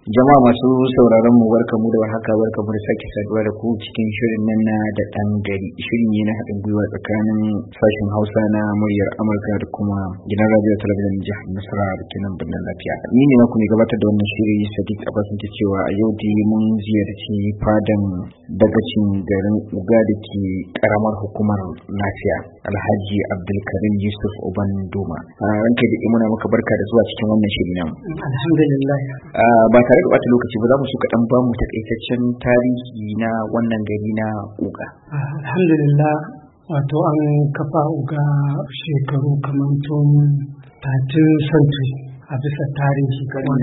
Jama'a masu sauraron mu barkamu da warhaka, barkamu da sake saduwa da ku cikin shirin nan na da ɗan gari. Shirin ne na haɗin gwiwa tsakanin sashen Hausa na muryar Amurka da kuma gidan radio talabijin jihar Nasarawa da ke nan birnin Lafiya. Ni ne na kuma gabatar da wannan shiri Sadiq Abbas ta cewa a yau dai mun ziyarci fadan dagacin garin Uga da ke karamar hukumar Lafiya, Alhaji Abdulkarim Yusuf Uban Doma. Ranka da muna maka barka da zuwa cikin wannan shiri namu. Alhamdulillah. Ba tare da bata lokaci ba za mu so kaɗan ba mu takaitaccen tarihi na wannan gari na Uga. Alhamdulillah, wato an kafa Uga shekaru kamar tun 13th century a bisa tarihi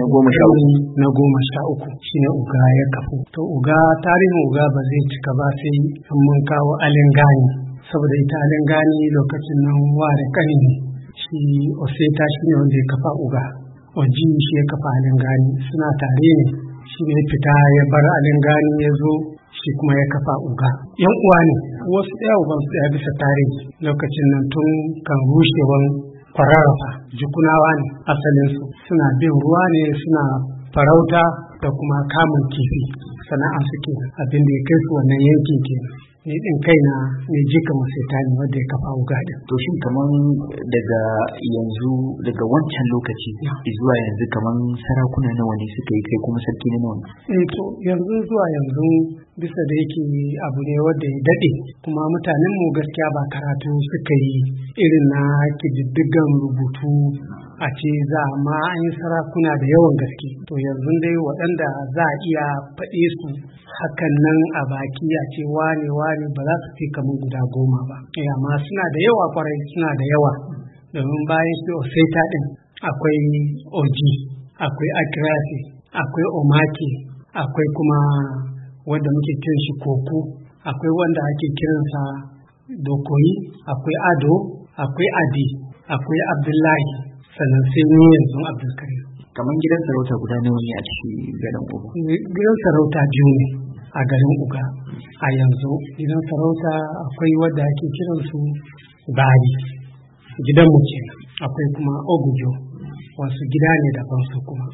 na 13 shine Uga ya kafu. To Uga, tarihin Uga ba zai cika ba sai mun kawo Alingani, saboda ita Alingani lokacin nan ware kani ne, shi Oseta shine wanda ya kafa Uga. Oji shi ya kafa Alingani, suna tare ne, shi ne fita ya bar Alingani ya zo shi kuma ya kafa Uga. Yan uwa ne, wasu ɗaya uban su ɗaya bisa tarihi lokacin nan tun kan rushewan kwararrafa, jukunawa ne asalinsu, suna bin ruwa ne, suna farauta da kuma kamun kifi, sana'a suke abin da ya kai su wannan yankin kenan. Ni ɗin kaina ne jika maseta ne wanda ya kafa Uga ɗin. To shin kaman daga yanzu, daga wancan lokaci zuwa yanzu kaman sarakuna nawa ne suka yi, kai kuma sarki na nawa? To yanzu zuwa yanzu bisa da yake abu ne wanda ya daɗe, kuma mutanen mu gaskiya ba karatu suka yi irin na kididdigan rubutu a ce za ma an yi sarakuna da yawan gaske. To yanzu dai waɗanda za a iya faɗe su hakan nan a baki a ce wane ba za su fi kamar guda 10 ba. Amma suna da yawa kwarai, suna da yawa, domin bayan shi Oseta ɗin akwai Oji, akwai Akirasi, akwai Omake, akwai kuma wanda muke kiran shi Koko, akwai wanda ake kiransa Dokoyi, akwai Ado, akwai Adi, akwai Abdullahi, sannan sai ni yanzu Abdulkarim. Kamar gidan sarauta guda nawa ne a cikin garin Uga? Gidan sarauta 2 ne a garin Uga a yanzu. Gidan sarauta akwai wadda ake kiransu Bari, gidan mu kenan. Akwai kuma Ogujo, wasu gida ne daban su kuma.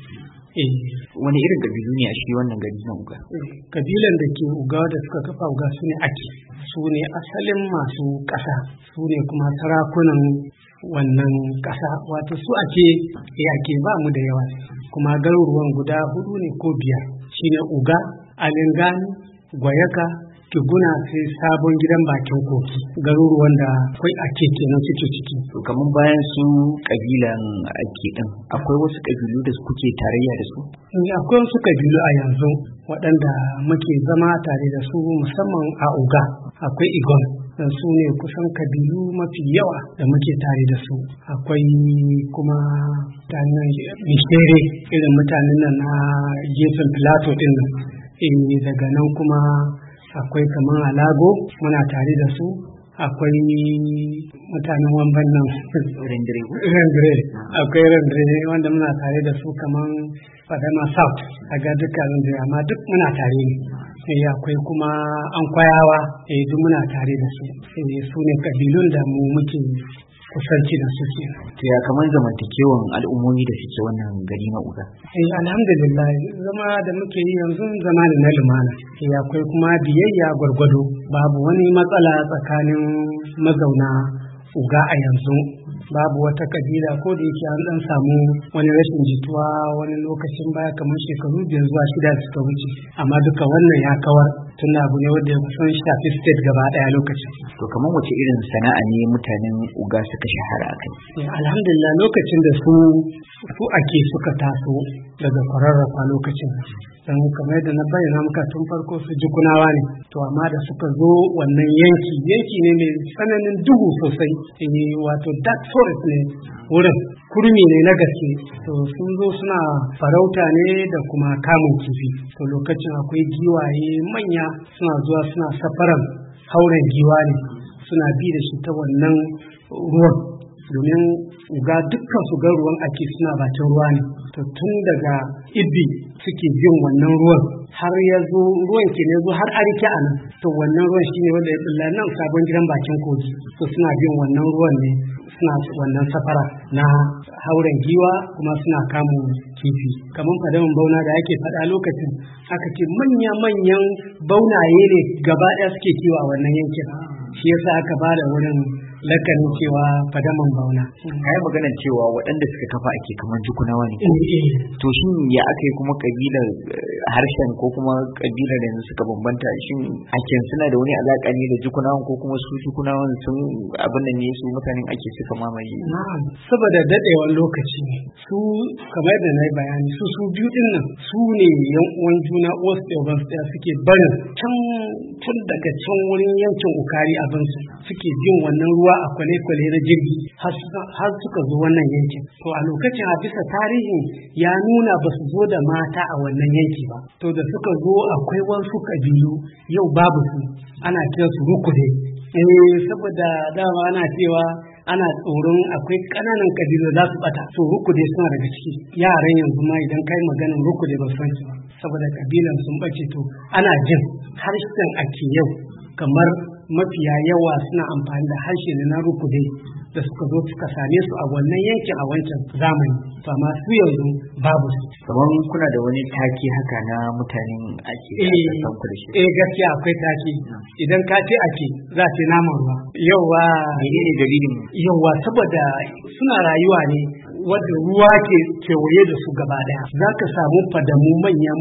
Wani irin kabilu ne a shi wannan gari na Uga? Kabilan da ke Uga da suka kafa Uga su ne Ake, su ne asalin masu ƙasa, su ne kuma sarakunan wannan ƙasa. Wato su ake ba mu da yawa, kuma garuruwan guda 4 ne ko 5 shine Uga, Alingani, Gwayaka, Kiguna, sai sabon gidan bakin koki, garuruwan da akwai Ake kenan suke ciki. To kamar bayan su kabilan Ake din, akwai wasu kabilu da kuke tarayya da su? Akwai wasu kabilu a yanzu waɗanda muke zama tare da su, musamman a Uga. Akwai Igon, dan su ne kusan kabilu mafi yawa da muke tare da su. Akwai kuma mutanen Mishere, irin mutanen nan na gefen Plateau din nan. Daga nan kuma akwai kamar Alago, muna tare da su. Akwai mutanen Wamban nan Rendre, akwai Rendre wanda muna tare da su, kamar Fadama South, a ga duka Rendre, amma duk muna tare ne. Akwai kuma Ankwayawa, duk muna tare da su. Su ne kabilun da mu muke kusanci da su ke. To ya kamar zamantakewan al'ummomi da suke wannan gari na Uga? Alhamdulillah, zama da muke yi yanzu zama ne na lumana. Akwai kuma biyayya gwargwado, babu wani matsala tsakanin mazauna Uga a yanzu. Babu wata kabila, ko da yake an dan samu wani rashin jituwa wani lokacin baya kamar shekaru 5 zuwa 6 da suka wuce, amma duka wannan ya kawar, tun abu ne wanda ya kusan shafi state gaba daya lokacin. To kamar wace irin sana'a ne mutanen Uga suka shahara a kai? Alhamdulillah, lokacin da su Ake suka taso daga kwararrafa lokacin, dan kamar yadda na bayyana muka tun farko su jukunawa ne. To amma da suka zo wannan yanki ne mai tsananin duhu sosai, wato dark forest ne wurin, kurmi ne na gaske. To sun zo suna farauta ne da kuma kamun kifi. To lokacin akwai giwaye manya suna zuwa suna safaran hauren giwa ne, suna bi da shi ta wannan ruwan, domin Uga dukkan su ga ruwan Ake suna bakin ruwa ne. To tun daga Ibbi suke bin wannan ruwan har ya zo, ruwan ke ne zo har Arike a nan. To wannan ruwan shine wanda ya tsalla nan sabon gidan bakin kogi. To suna bin wannan ruwan ne suna wannan safara na hauren giwa kuma suna kamun kifi kamar fadaman bauna da ake faɗa lokacin aka ce manya-manyan baunaye ne gaba ɗaya suke kiwo a wannan yankin shi yasa aka ba da wurin lakanin cewa fadaman bauna. Kayan maganar cewa waɗanda suka kafa ake kamar jukunawa ne. To shin ya aka yi kuma kabilar harshen ko kuma kabilar yanzu suka bambanta shin aken suna da wani alaƙa ne da jukunawan ko kuma su jukunawan sun abin da ne su mutanen ake suka mamaye. Na'am saboda daɗewar lokaci ne su kamar da na yi bayani su biyu ɗin nan su ne yan uwan juna uwarsu da ubansu ɗaya suke barin can tun daga can wurin yankin ukari abinsu suke bin wannan ruwa a kwale-kwale na jirgi har suka zo wannan yankin. To a lokacin a bisa tarihin ya nuna ba su zo da mata a wannan yanki ba. To da suka zo akwai wasu kabilu yau babu su ana kiran su rukude. Saboda dama ana cewa ana tsoron akwai ƙananan kabilu za su bata. To rukude suna daga ciki. Yaran yanzu ma idan kai maganin rukude ba san su ba. Saboda kabilan sun bace to ana jin harshen ake yau kamar mafiya yawa suna amfani da harshe na rukude da suka zo suka same su a wannan yankin a wancan zamani to amma su yanzu babu su. Kamar kuna da wani take haka na mutanen ake san ku da shi. Gaskiya akwai take idan ka ce ake za ce naman ruwa. Yauwa menene dalilin? Yauwa saboda suna rayuwa ne wadda ruwa ke kewaye da su gaba daya za ka samu fadamu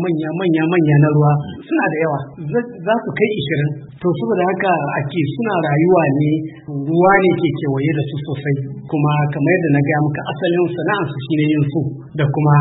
manya na ruwa suna da yawa za su kai 20 to saboda haka ake suna rayuwa ne ruwa ne ke kewaye da su sosai kuma kamar yadda na gaya muka asalin sana'arsu shine yin su da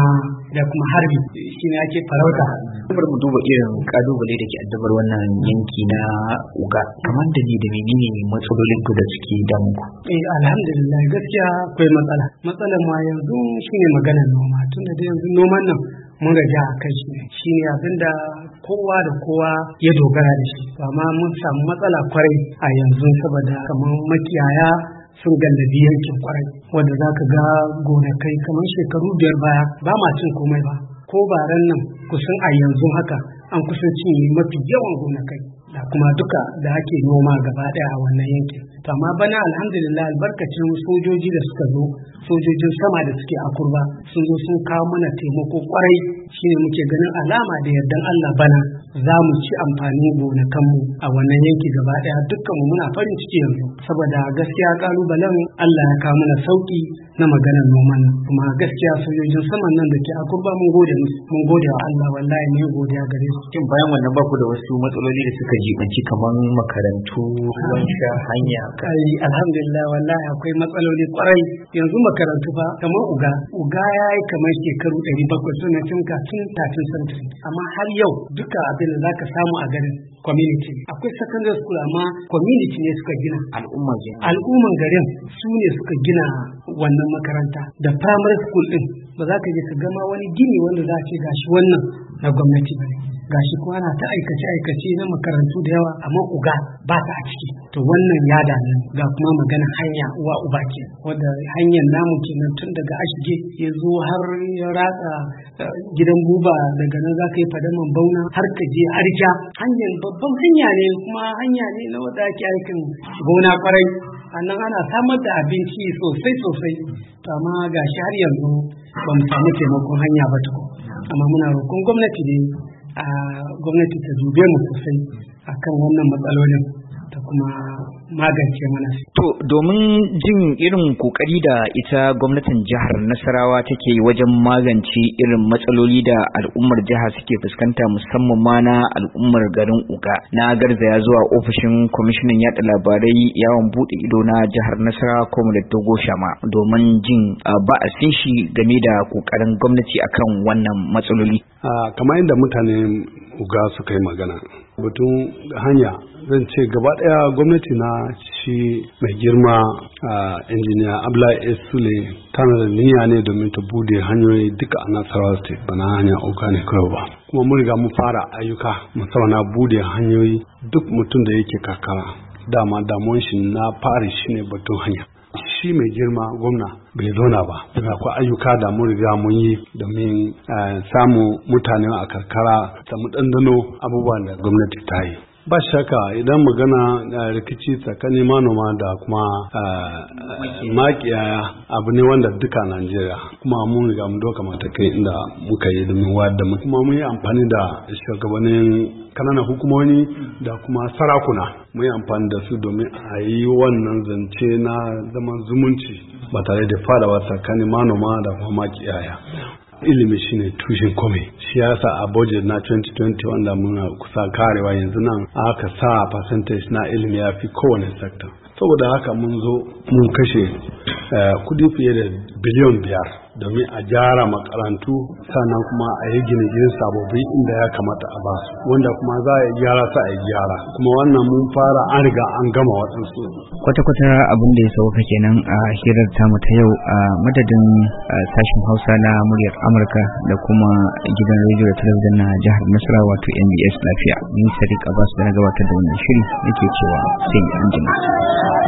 kuma harbi shine ake farauta. Bari mu duba irin kalubale da ke addabar wannan yanki na Uga kamar da menene matsalolin ku da suke damu ku? Alhamdulillah gaskiya akwai matsalar ma yanzu shine maganar noma tunda da yanzu noman nan mun raja a kai shi ne abinda kowa da kowa ya dogara da shi amma mun samu matsala kwarai a yanzu saboda kamar makiyaya sun gallabi yankin kwarai wanda za ka ga gonakai kamar shekaru 5 baya ba ma cin komai ba ko baran nan kusan a yanzu haka an kusan cinye mafi yawan gonakai da kuma duka da ake noma gaba daya a wannan yankin to amma bana alhamdulillah albarkacin sojoji da suka zo sojojin sama da suke a kurba sun zo sun kawo mana taimako kwarai shine muke ganin alama da yardan Allah bana za mu ci amfanin gonakanmu a wannan yanki gaba daya dukkanmu muna farin ciki yanzu saboda gaskiya kalubalen Allah ya kawo mana sauki na maganar noman kuma gaskiya sojojin saman nan da ke a kurba mun gode wa Allah wallahi mun godiya gare su. Kin bayan wannan ba ku da wasu matsaloli da suka jibanci kamar makarantu ruwan sha hanya? Alhamdulillah wallahi akwai matsaloli kwarai yanzu makarantu fa kamar uga ya yi kamar shekaru 700 suna cin kafin century amma har yau duka abin da zaka samu a garin community akwai secondary school amma community ne suka gina al'umman garin su ne suka gina wannan makaranta da primary school din ba za ka je ka gama wani gini wanda za ce gashi wannan na gwamnati ba gashi kuma ana ta aikace na makarantu da yawa amma uga ba ta a ciki to wannan ya dame ga kuma magana hanya uwa uba ke wanda hanyar namu kenan tun daga ashige ya zo har ya ratsa gidan buba daga nan za ka yi fadaman bauna har ka je harja hanyar babban hanya ne kuma hanya ne na wanda ake aikin gona kwarai annan ana samar da abinci sosai to amma gashi har yanzu ba mu samu taimakon hanya ba to amma muna roƙon gwamnati ne gwamnati ta dube mu sosai akan wannan matsalolin ta kuma magance mana su. To domin jin irin kokari da ita gwamnatin jihar Nasarawa take yi wajen magance irin matsaloli da al'ummar jiha suke fuskanta musamman ma na al'ummar garin Uga na garzaya zuwa ofishin kwamishinan yaɗa labarai yawon buɗe ido na jihar Nasarawa Comrade Dogo Shama domin jin ba'asin shi game da kokarin gwamnati akan wannan matsaloli. Kamar yadda mutanen Uga suka yi magana batun hanya zan ce gaba daya gwamnati na shi mai girma injiniya Abdullahi Sule tana da niyya ne domin ta bude hanyoyi duka a Nasarawa State ba na hanya Uga ne kawai ba kuma mun riga mun fara ayyuka musamman na bude hanyoyi duk mutum da yake kakara dama damuwan shi na fari shine batun hanya shi mai girma gwamna bai zauna ba daga akwai ayyuka da mun riga mun yi domin samu mutane a karkara samu ɗanɗano abubuwan da gwamnati ta yi ba shaka idan magana rikici tsakanin manoma da kuma makiyaya abu ne wanda duka Najeriya kuma mun riga mun doka matakai inda muka yi domin wadda kuma mun yi amfani da shugabannin kananan hukumomi da kuma sarakuna mun yi amfani da su domin a yi wannan zance na zaman zumunci ba tare da fadawa tsakanin manoma da kuma makiyaya. Ilimi shine tushen komai, shi yasa a budget na 2020 wanda muna kusa karewa yanzu nan aka sa percentage na ilimi ya fi kowane sector. Saboda haka mun zo mun kashe kudi fiye da biliyon 5 domin a gyara makarantu sannan kuma a yi gine-gine sababbi inda ya kamata a basu wanda kuma za a yi gyara sa a yi gyara kuma wannan mun fara an riga an gama waɗansu. Kwata-kwata abin da ya sauka kenan a hirar tamu ta yau a madadin sashen Hausa na muryar Amurka da kuma gidan rediyo da talabijin na jihar Nasarawa wato NBS Lafiya. Ni Sadiq Abbas da na gabatar da wannan shiri nake cewa sai an jima.